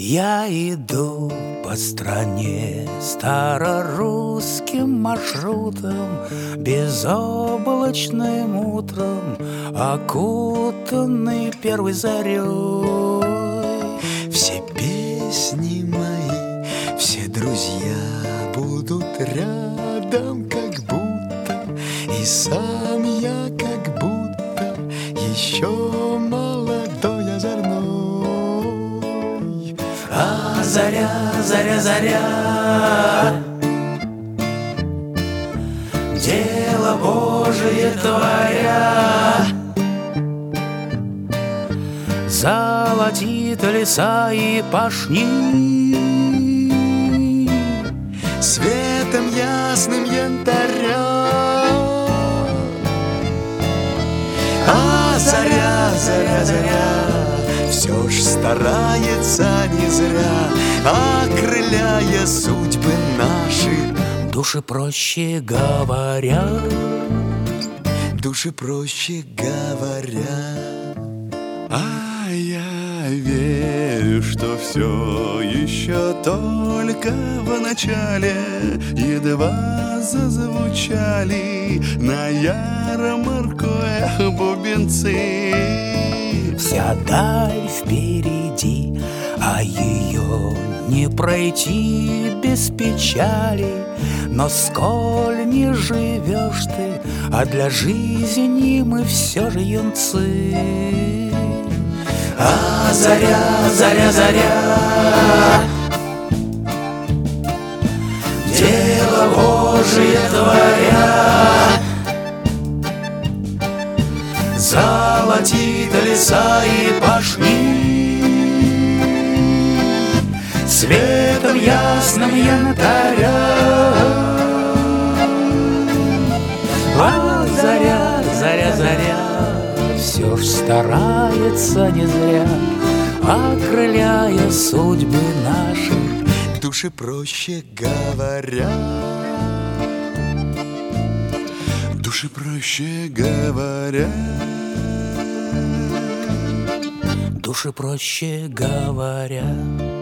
Я иду по стране старорусским маршрутом, безоблачным утром, окутанный первой зарей. Все песни мои, все друзья будут рядом, как будто, и сам я как будто еще молодой озорной. А заря, заря, заря, дело Божие творя, золотит леса и пашни, светом ясным янтаря. А заря, заря, заря, все ж старается не зря, окрыляя судьбы наши. Души проще говоря, души проще говоря. А я верю, что все еще только в начале, едва зазвучали на ярмарку бубенцы. вся даль впереди, а ее не пройти без печали. Но сколь не живешь ты, а для жизни мы все же юнцы. А заря, заря, заря, дело Божие творя, золотит леса и пашни, светом ясным янтаря. А заря, заря, заря, все ж старается не зря, окрыляя судьбы наши. Души проще говоря, души проще говоря, души проще говоря.